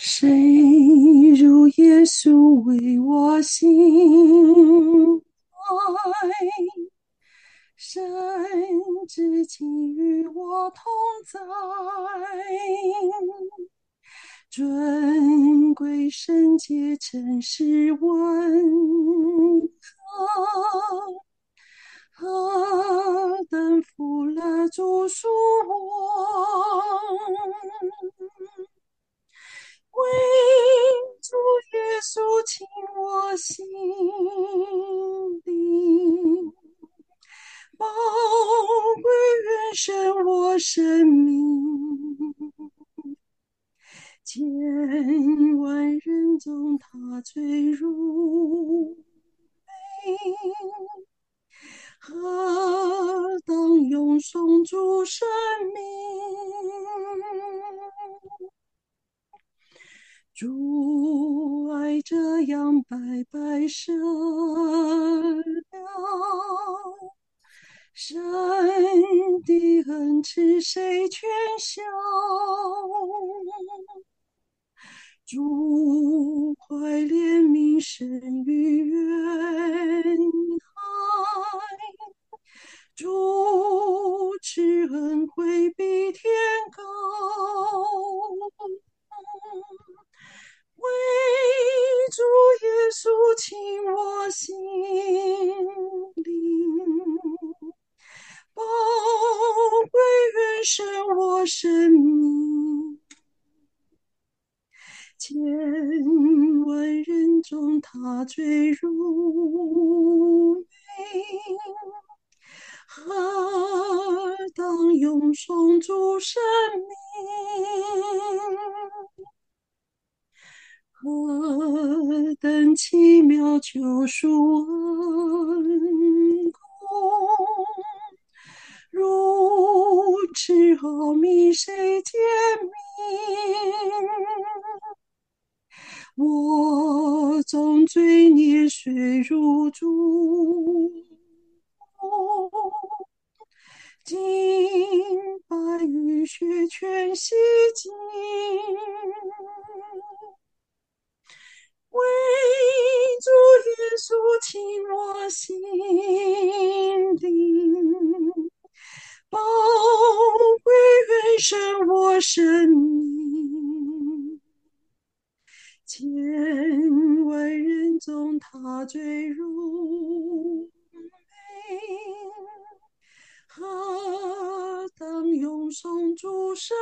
谁如耶稣为我心爱，神之情与我同在，尊贵圣洁诚实温和，何等福乐主属我。为主耶稣亲我心灵，宝贵远胜我生命。千万人中他最入美，何等永颂主生命。主爱这样白白舍了，神的恩慈谁全晓？主怀怜悯，生于远海，主慈恩惠比天高。为主耶稣亲我心灵，宝贵远胜我生命。千万人中他最入美，何当永颂主生命。何等奇妙救赎恩公，如此奥秘谁解明？我纵罪孽虽如珠，今白雨雪全洗净。为主耶稣亲我心灵，宝贵远胜我生命。千万人中他最入美，何当永颂主生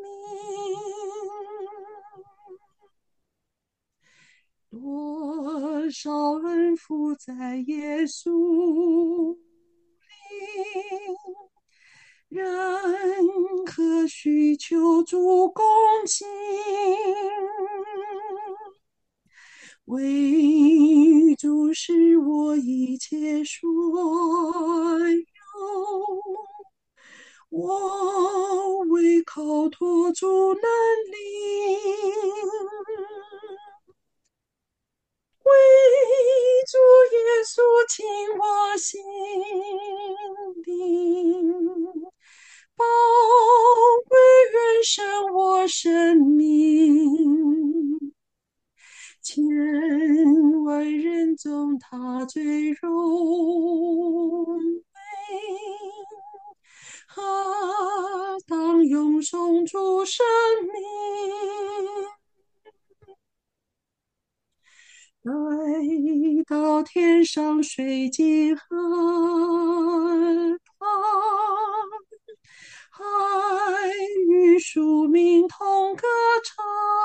命。多少恩福在耶稣里，人何须求助共情？为主使我一切所有，我唯靠托主能力。为主耶稣亲我心灵，宝贵远胜我生命。千万人中他最柔美，何当永颂主生命。来到天上水晶河旁，还与庶民同歌唱，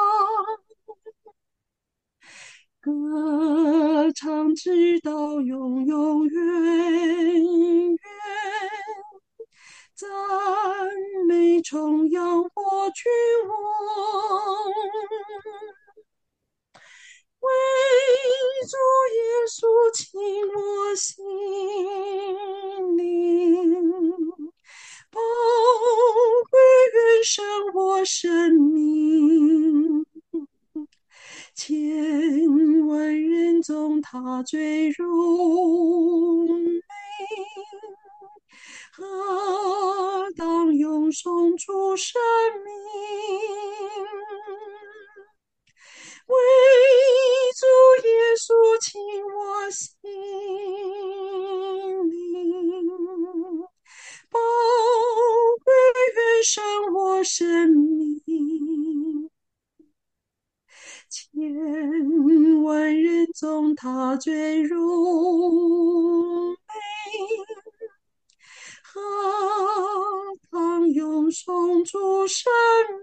歌唱直到永永远远，赞美崇仰我君王。为主耶稣亲我心灵，宝贵远胜我生命。千万人中他最柔美，何当永颂主生命。 千万人中他最荣美，何当咏颂主生